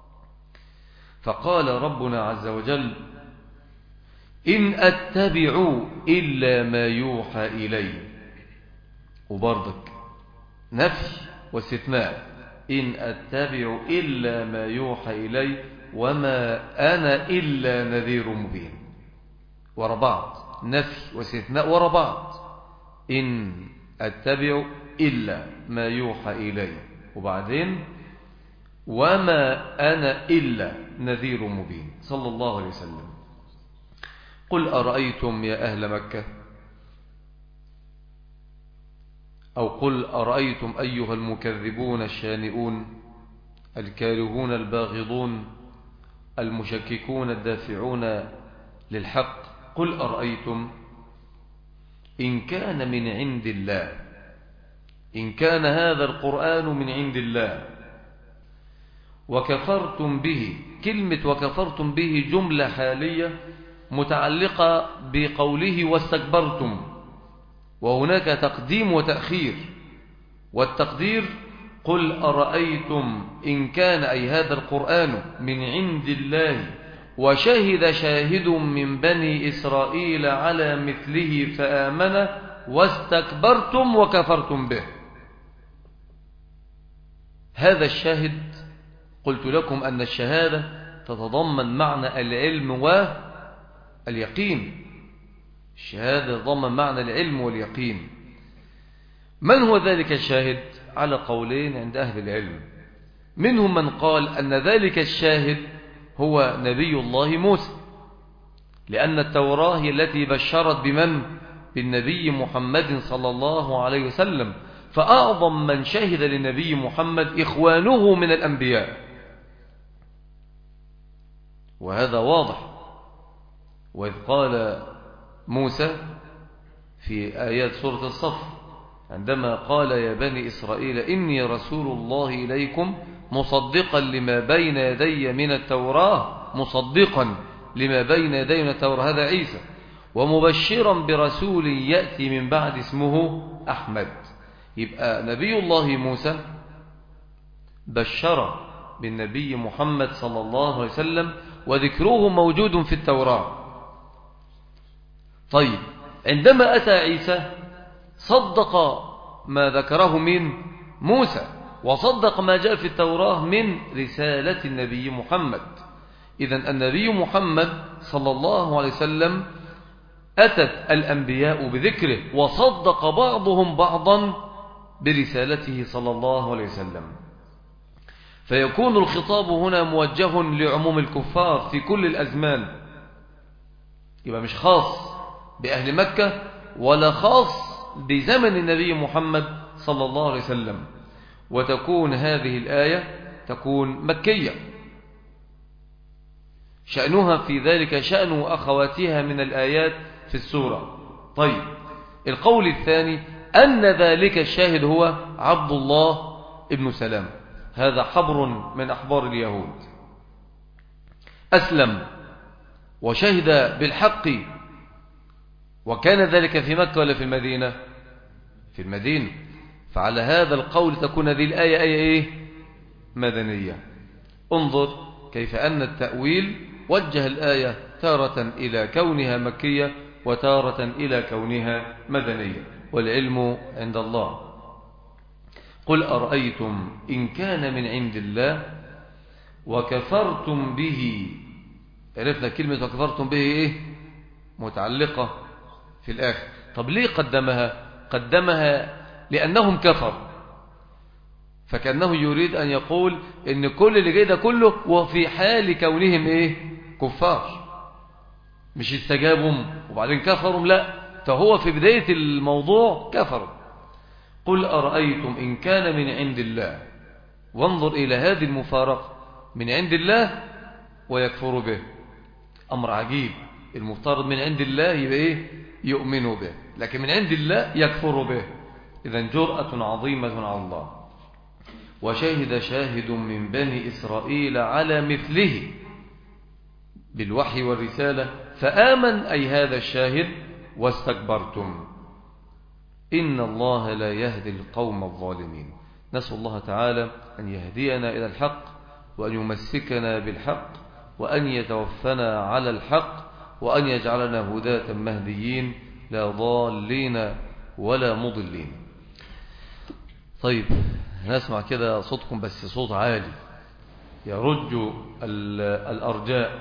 فقال ربنا عز وجل: إن أتبع إلا ما يوحى إلي. وبرضك نفي واستثناء، إن أتبع إلا ما يوحى إلي وما أنا إلا نذير مبين، ورا بعض، نفي واستثناء ورا بعض. إن أتبع إلا ما يوحى إلي، وبعدين وما أنا إلا نذير مبين، صلى الله عليه وسلم. قل أرأيتم يا أهل مكة، أو قل أرأيتم أيها المكذبون الشانئون الكارهون الباغضون المشككون الدافعون للحق، قل أرأيتم إن كان من عند الله، إن كان هذا القرآن من عند الله وكفرتم به. كلمة وكفرتم به جملة حالية متعلقة بقوله واستكبرتم، وهناك تقديم وتأخير، والتقدير قل أرأيتم إن كان أي هذا القرآن من عند الله وشهد شاهد من بني إسرائيل على مثله فآمن واستكبرتم وكفرتم به. هذا الشاهد قلت لكم أن الشهادة تتضمن معنى العلم واليقين، الشهادة تتضمن معنى العلم واليقين. من هو ذلك الشاهد؟ على قولين عند أهل العلم، منهم من قال أن ذلك الشاهد هو نبي الله موسى، لأن التوراة هي التي بشرت بمن؟ بالنبي محمد صلى الله عليه وسلم، فأعظم من شهد للنبي محمد إخوانه من الأنبياء، وهذا واضح. وإذ قال موسى في آيات سورة الصف عندما قال يا بني إسرائيل إني رسول الله إليكم مصدقا لما بين يدي من التوراة، مصدقا لما بين يدي من التوراة، هذا عيسى، ومبشرا برسول يأتي من بعد اسمه أحمد. يبقى نبي الله موسى بشر بالنبي محمد صلى الله عليه وسلم، وذكره موجود في التوراة. طيب، عندما أتى عيسى صدق ما ذكره من موسى، وصدق ما جاء في التوراة من رسالة النبي محمد. إذن النبي محمد صلى الله عليه وسلم أتت الأنبياء بذكره، وصدق بعضهم بعضا برسالته صلى الله عليه وسلم، فيكون الخطاب هنا موجه لعموم الكفار في كل الأزمان، يبقى مش خاص بأهل مكة ولا خاص بزمن النبي محمد صلى الله عليه وسلم. وتكون هذه الآية تكون مكية، شأنها في ذلك شأن أخواتها من الآيات في السورة. طيب، القول الثاني أن ذلك الشاهد هو عبد الله ابن سلام، هذا حبر من أحبار اليهود، أسلم وشهد بالحق، وكان ذلك في مكة ولا في المدينة؟ في المدينة. فعلى هذا القول تكون هذه الآية آية إيه؟ مدنية. انظر كيف أن التأويل وجه الآية تارة إلى كونها مكية وتارة إلى كونها مدنية، والعلم عند الله. قل أرأيتم إن كان من عند الله وكفرتم به. عرفنا كلمة وكفرتم به إيه؟ متعلقة في الآخر. طب ليه قدمها؟ قدمها لأنهم كفروا، فكأنه يريد أن يقول إن كل اللي جاي ده كله وفي حال كونهم إيه؟ كفار، مش استجابهم وبعدين كفروا، لا، فهو في بداية الموضوع كفروا. قل أرأيتم إن كان من عند الله، وانظر إلى هذه المفارقة، من عند الله ويكفر به، أمر عجيب. المفترض من عند الله يبقى إيه؟ يؤمنوا به، لكن من عند الله يكفر به. إذن جرأة عظيمة على الله. وشهد شاهد من بني إسرائيل على مثله بالوحي والرسالة فآمن، أي هذا الشاهد، واستكبرتم. إن الله لا يهدي القوم الظالمين. نسأل الله تعالى أن يهدينا إلى الحق، وأن يمسكنا بالحق، وأن يتوفنا على الحق، وأن يجعلنا هداة مهديين لا ضالين ولا مضلين. طيب نسمع كده صوتكم بس صوت عالي يرج الأرجاء.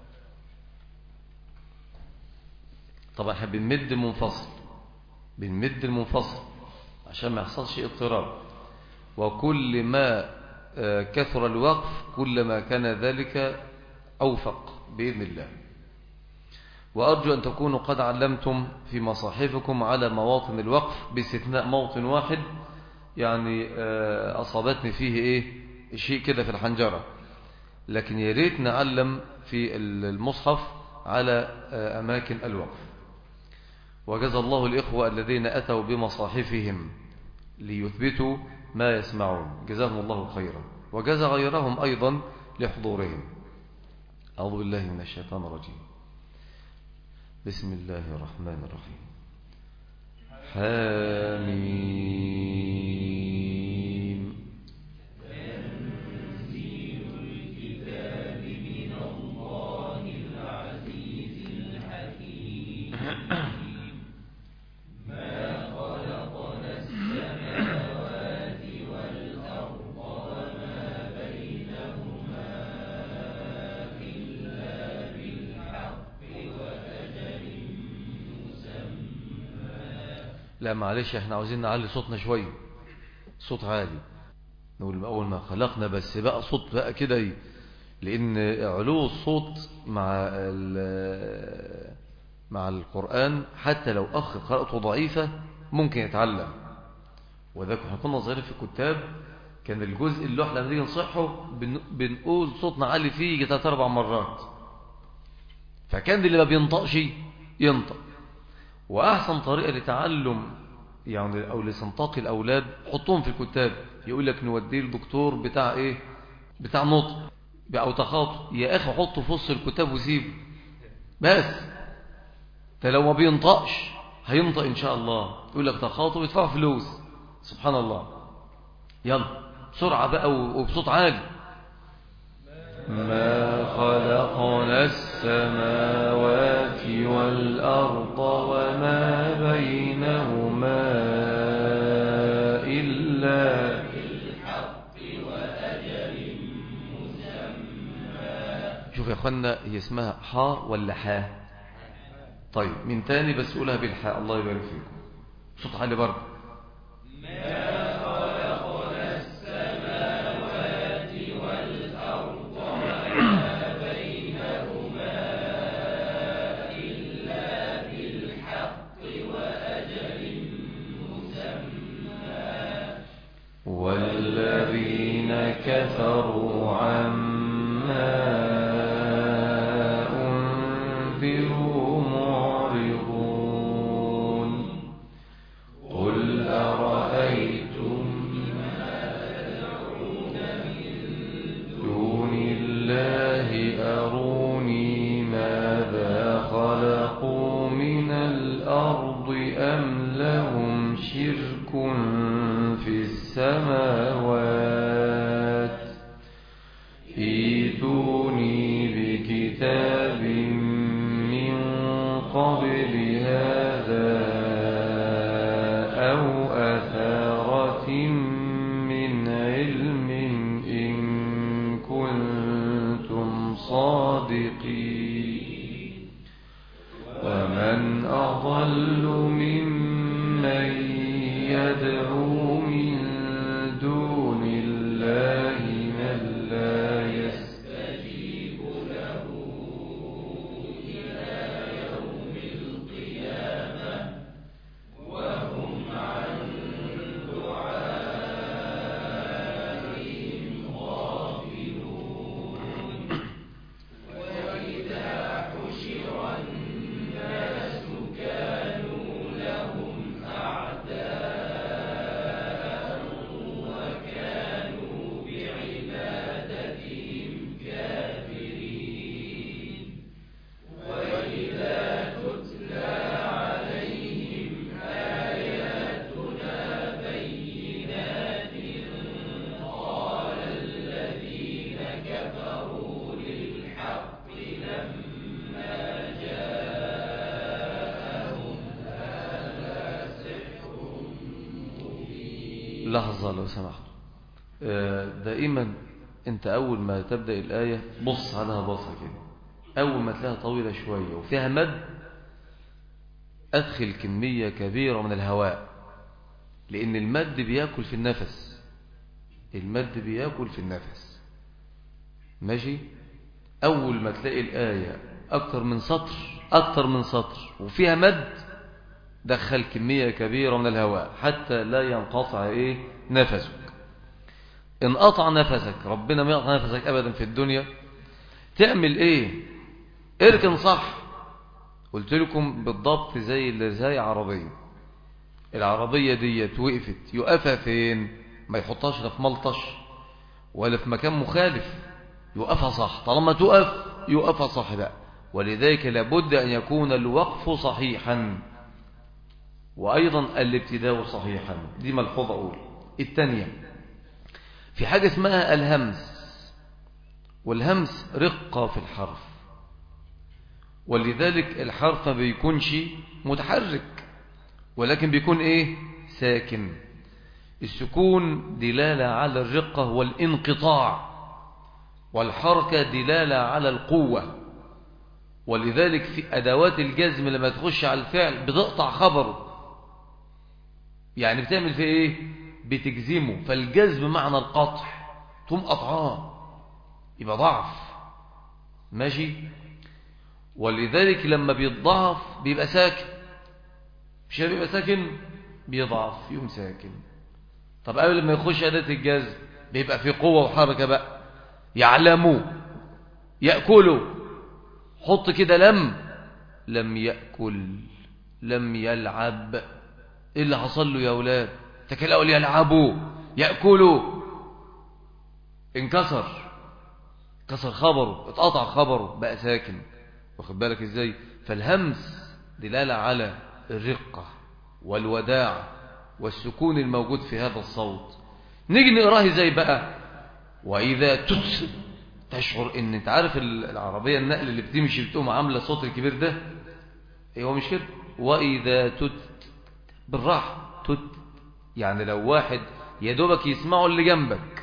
طبعا احنا بنمد المنفصل، بنمد المنفصل عشان ما يحصلش اضطراب، وكل ما كثر الوقف كلما كان ذلك أوفق بإذن الله. وأرجو أن تكونوا قد علمتم في مصاحفكم على مواطن الوقف باستثناء موطن واحد، يعني أصابتني فيه إيه شيء كده في الحنجرة، لكن يريد نعلم في المصحف على أماكن الوقف. وجزى الله الإخوة الذين أتوا بمصاحفهم ليثبتوا ما يسمعون، جزاهم الله خيرا، وجزى غيرهم أيضا لحضورهم. أعوذ بالله من الشيطان الرجيم. بسم الله الرحمن الرحيم. حميم. تنزيل الكتاب من الله العزيز الحكيم. ما خلقنا السماوات والأرض وما بينهما إلا بالحق وأجل مسمى. لا معلش احنا عاوزين نعلي صوتنا شوية، صوت عالي نقول أول ما خلقنا، بس بقى صوت بقى كده، لأن علو الصوت مع مع القرآن حتى لو أخ قراءته ضعيفة ممكن يتعلم. وذلك احنا كنا صغيرين في الكتاب كان الجزء اللي احنا لما نيجي نصحه بنقول صوتنا عالي فيه يجي ثلاث أربع مرات، فكان اللي ما بينطقش ينطق. وأحسن طريقة لتعلم يعني أو لاستنطاق الأولاد حطهم في الكتاب، يقول لك نوديه الدكتور بتاع إيه بتاع نطق أو تخاطب، يا أخي حطه في وسط الكتاب وسيبه بس. فلو ما بينطقش هينطق إن شاء الله، يقول لك تخاطب يدفع فلوس، سبحان الله. يلا بسرعة بقى وبصوت عالي. ما خلقنا السماوات والأرض وما بينهما إلا بالحق وأجل مسمى. شوف يا أخوانا، هي اسمها حاء ولا حاء؟ طيب من تاني بس قولها بالحاء، الله يبارك فيكم، صوت عالي برضه. والذين كفروا عما أنذروا معرضون. قل أرأيتم ما تدعون من دون الله أروني ماذا خلقوا من الأرض أم لهم شرك في السماوات ائتوني بكتاب من قبل هذا أو أثارة من علم إن كنتم صادقين. ومن أضل ممن يدعو من دون الله من لا يستجيب له إلى يوم القيامة وهم عن دعائهم غافلون. وإذا لحظة لو سمحت. دائما انت اول ما تبدأ الآية بص عليها بصة كده، اول ما تلاقيها طويلة شوية وفيها مد ادخل كمية كبيرة من الهواء، لان المد بياكل في النفس، المد بياكل في النفس. ماشي. اول ما تلاقي الآية اكتر من سطر اكتر من سطر وفيها مد دخل كمية كبيرة من الهواء حتى لا ينقطع ايه نفسك. انقطع نفسك، ربنا ما يقطع نفسك ابدا في الدنيا، تعمل ايه؟ اركن صح. قلت لكم بالضبط زي اللي زي عربية، العربية دي وقفت يقفها فين؟ ما يحطهاش لا في ملطش ولا في مكان مخالف، يوقفها صح. طالما تقف يوقفها صح بقى. ولذلك لابد أن يكون الوقف صحيحا وأيضا الابتداء صحيحا. دي ملحوظة أولى. الثانية في حاجة اسمها الهمس، والهمس رقة في الحرف، ولذلك الحرف ما بيكونش متحرك ولكن بيكون ايه ساكن. السكون دلالة على الرقة والانقطاع، والحركة دلالة على القوة. ولذلك في أدوات الجزم لما تخش على الفعل بتقطع خبره، يعني بتعمل فيه ايه؟ بتجزمه. فالجزم معنى القطع، تقوم قطعاه يبقى ضعف. ماشي. ولذلك لما بيتضعف بيبقى ساكن، مش بيبقى ساكن بيضعف يوم ساكن. طب قبل ما يخش أداة الجزم بيبقى في قوة وحركة بقى. يعلموا يأكلوا، حط كده لم لم يأكل لم يلعب. ايه اللي حصل له يا اولاد؟ تكلوا يلعبوا يأكلوا، انكسر، كسر خبره، اتقطع خبره بقى ساكن. واخد بالك ازاي؟ فالهمس دلالة على الرقة والوداع والسكون الموجود في هذا الصوت. نيجي نقراه ازاي بقى؟ واذا تت، تشعر ان انت عارف العربية النقل اللي بتمشي بتقوم عاملة الصوت الكبير ده، هو مش كده؟ واذا تت بالراحة تت، يعني لو واحد يا دوبك يسمعه اللي جنبك،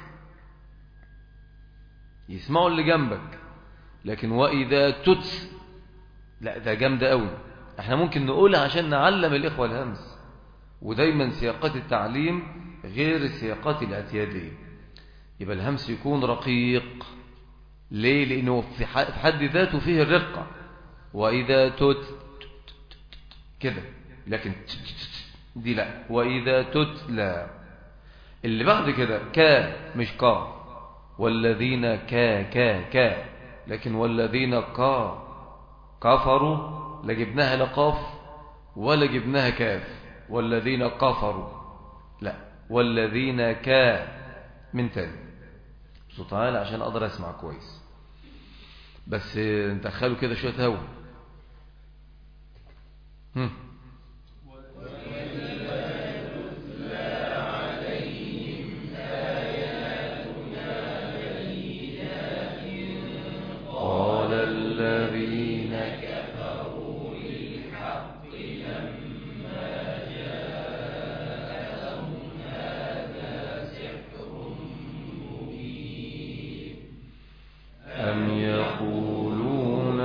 يسمعه اللي جنبك. لكن واذا تت لا ده جامده قوي. احنا ممكن نقولها عشان نعلم الاخوه الهمس، ودايما سياقات التعليم غير السياقات الاعتياديه. يبقى الهمس يكون رقيق. ليه؟ لانه في حد ذاته فيه الرقه. واذا تت كده، لكن دي لا. واذا تت لا. اللي بعد كده كا مش كا، والذين كا كا كا، لكن والذين كا كفروا لا جبناها لقاف ولا جبناها كاف. والذين كفروا لا، والذين كا من تاني صوت عالي عشان اقدر اسمع كويس. بس ندخلوا كده شويه هوا. هم قال الذين كفروا للحق لما جاءهم هذا سحر مبين أم يقولون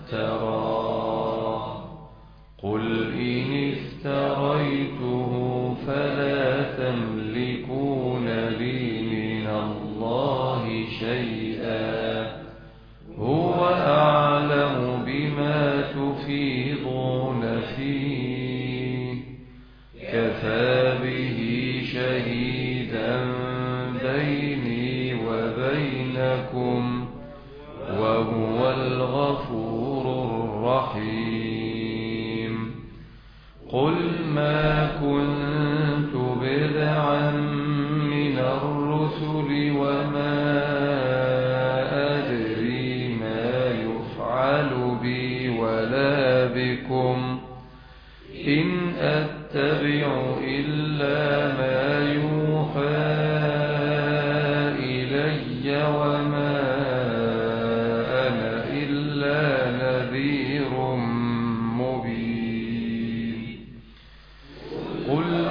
افتراه قل إن افتريته فلا تملكون لي من الله شيئا هو أعلم بما تفيضون فيه كفى به شهيدا بيني وبينكم وهو الغفور الرحيم قل ما كنت بدعا من الرسل وما ولا بكم إن أتبع إلا ما يوحى إلي وما أنا إلا نذير مبين قل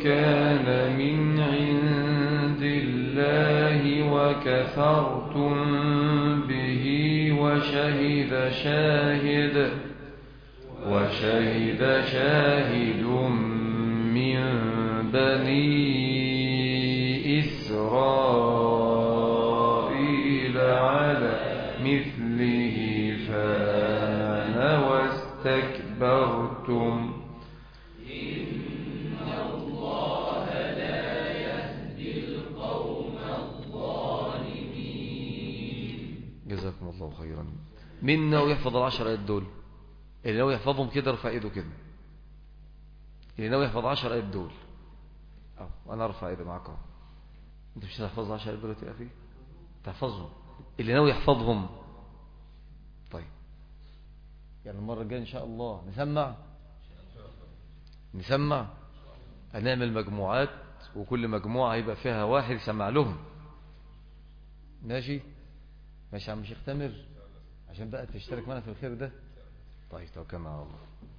كان من عند الله وكفرتم به وشهد شاهد وشهد شاهد من بني إسرائيل على مثله فآمن واستكبرتم إن الله لا يهدي القوم الظالمين. جزاكم الله خيرا. مين ناوي يحفظ العشر آيات دول؟ اللي ناوي يحفظهم كده ارفع ايده كده. اللي ناوي يحفظ عشر آيات دول أو أنا أرفع إيدي معاكم. أنت مش هتحفظ عشر آيات دلوقتي يا أخي؟ تحفظهم. اللي ناوي يحفظهم طيب يعني المرة الجاية إن شاء الله نسمع نسمع هنعمل مجموعات وكل مجموعة يبقى فيها واحد يسمع لهم. ماشي ماشي يا عم شيخ تامر عشان بقى تشترك معنا في الخير ده. طيب توكلنا على الله.